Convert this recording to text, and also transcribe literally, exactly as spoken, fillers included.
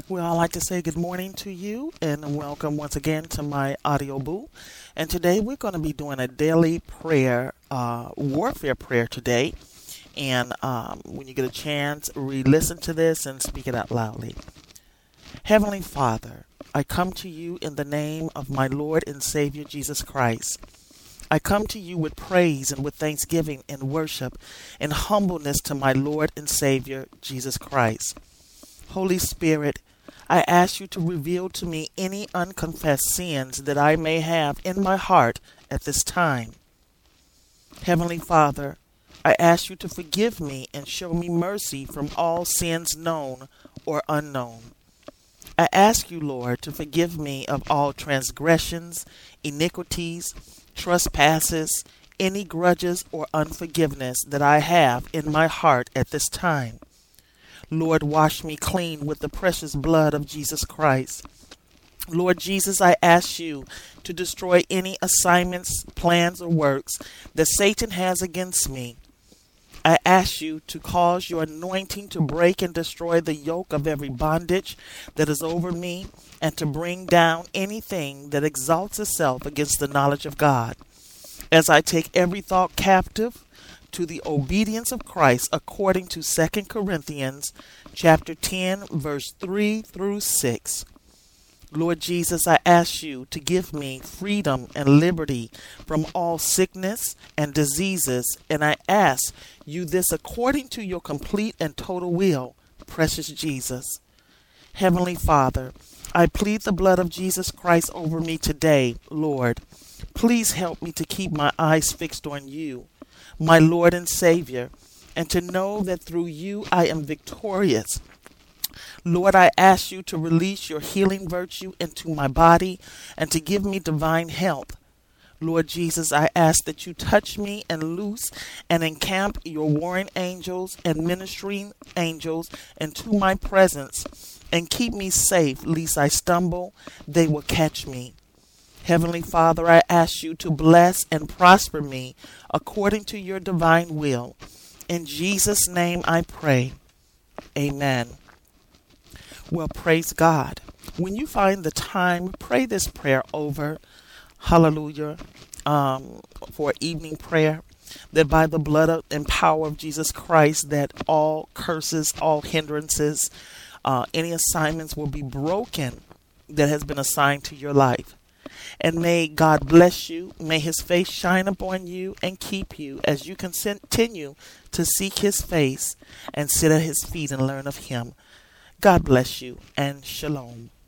Well, I'd like to say good morning to you and welcome once again to my audio booth. And today we're going to be doing a daily prayer, uh, warfare prayer today. And um, when you get a chance, re-listen to this and speak it out loudly. Heavenly Father, I come to you in the name of my Lord and Savior Jesus Christ. I come to you with praise and with thanksgiving and worship and humbleness to my Lord and Savior Jesus Christ. Holy Spirit, I ask you to reveal to me any unconfessed sins that I may have in my heart at this time. Heavenly Father, I ask you to forgive me and show me mercy from all sins known or unknown. I ask you, Lord, to forgive me of all transgressions, iniquities, trespasses, any grudges or unforgiveness that I have in my heart at this time. Lord, wash me clean with the precious blood of Jesus Christ. Lord Jesus, I ask you to destroy any assignments, plans, or works that Satan has against me. I ask you to cause your anointing to break and destroy the yoke of every bondage that is over me and to bring down anything that exalts itself against the knowledge of God. As I take every thought captive to the obedience of Christ according to Second Corinthians chapter ten, verse three through six. Lord Jesus, I ask you to give me freedom and liberty from all sickness and diseases, and I ask you this according to your complete and total will, precious Jesus. Heavenly Father, I plead the blood of Jesus Christ over me today, Lord. Please help me to keep my eyes fixed on you, my Lord and Savior, and to know that through you I am victorious. Lord, I ask you to release your healing virtue into my body and to give me divine health. Lord Jesus, I ask that you touch me and loose and encamp your warring angels and ministering angels into my presence and keep me safe, lest I stumble, they will catch me. Heavenly Father, I ask you to bless and prosper me according to your divine will. In Jesus' name I pray. Amen. Well, praise God. When you find the time, pray this prayer over. Hallelujah. Um, for evening prayer. That by the blood and power of Jesus Christ, that all curses, all hindrances, uh, any assignments will be broken that has been assigned to your life. And may God bless you. May his face shine upon you and keep you as you continue to seek his face and sit at his feet and learn of him. God bless you and shalom.